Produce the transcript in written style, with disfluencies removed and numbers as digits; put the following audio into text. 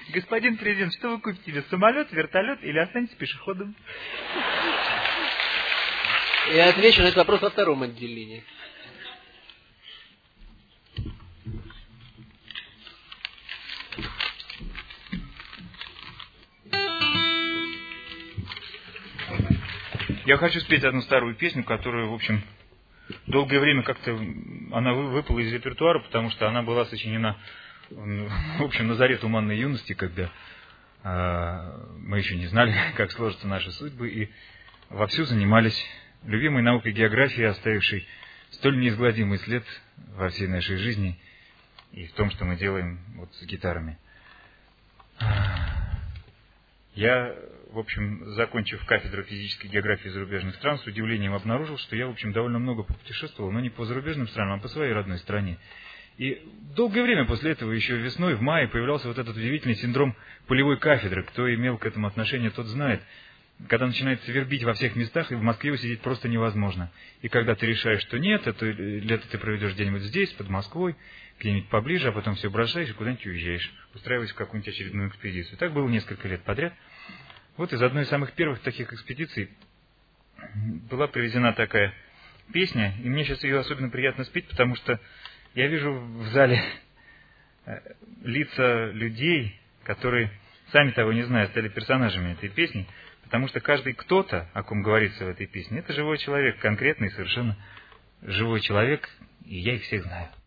Господин президент, что вы купите себе, самолет, вертолет или останетесь пешеходом? Я отвечу на этот вопрос во втором отделении. Я хочу спеть одну старую песню, которую, в общем, долгое время как-то она выпала из репертуара, потому что она была сочинена, в общем, на заре туманной юности, когда мы еще не знали, как сложатся наши судьбы, и вовсю занимались любимой наукой географии, оставившей столь неизгладимый след во всей нашей жизни и в том, что мы делаем вот с гитарами. Я, в общем, закончив кафедру физической географии зарубежных стран, с удивлением обнаружил, что я, в общем, довольно много попутешествовал, но не по зарубежным странам, а по своей родной стране. И долгое время после этого, еще весной, в мае, появлялся вот этот удивительный синдром полевой кафедры. Кто имел к этому отношение, тот знает. Когда начинается вербить во всех местах, и в Москве усидеть просто невозможно. И когда ты решаешь, что нет, это лето ты проведешь где-нибудь здесь, под Москвой, где-нибудь поближе, а потом все бросаешь и куда-нибудь уезжаешь, устраиваясь в какую-нибудь очередную экспедицию. Так было несколько лет подряд. Вот из одной из самых первых таких экспедиций была привезена такая песня, и мне сейчас ее особенно приятно спеть, потому что я вижу в зале лица людей, которые, сами того не зная, стали персонажами этой песни, потому что каждый кто-то, о ком говорится в этой песне, это живой человек, конкретный, совершенно живой человек, и я их всех знаю.